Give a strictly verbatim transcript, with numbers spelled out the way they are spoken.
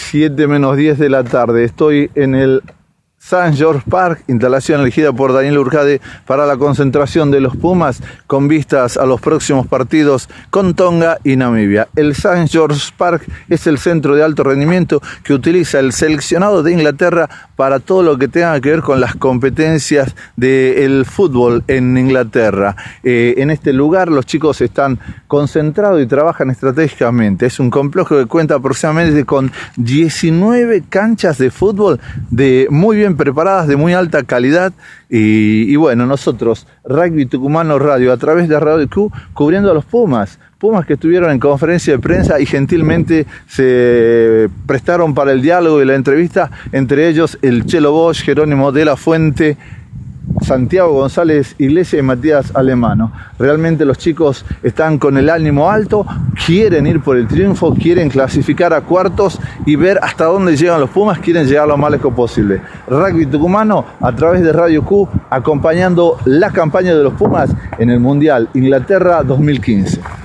siete menos diez de la tarde. Estoy en el Saint George Park, instalación elegida por Daniel Urjade para la concentración de los Pumas con vistas a los próximos partidos con Tonga y Namibia. El Saint George Park es el centro de alto rendimiento que utiliza el seleccionado de Inglaterra para todo lo que tenga que ver con las competencias del fútbol en Inglaterra. Eh, en este lugar los chicos están concentrados y trabajan estratégicamente. Es un complejo que cuenta aproximadamente con diecinueve canchas de fútbol de muy bien preparadas, de muy alta calidad, y, y bueno, nosotros, Rugby Tucumano Radio, a través de Radio Q, cubriendo a los Pumas, Pumas que estuvieron en conferencia de prensa y gentilmente se prestaron para el diálogo y la entrevista, entre ellos el Chelo Bosch, Jerónimo de la Fuente, Santiago González Iglesias y Matías Alemano. Realmente los chicos están con el ánimo alto, quieren ir por el triunfo, quieren clasificar a cuartos y ver hasta dónde llegan los Pumas, quieren llegar lo más lejos posible. Rugby Tucumano a través de Radio Q, acompañando la campaña de los Pumas en el Mundial Inglaterra dos mil quince.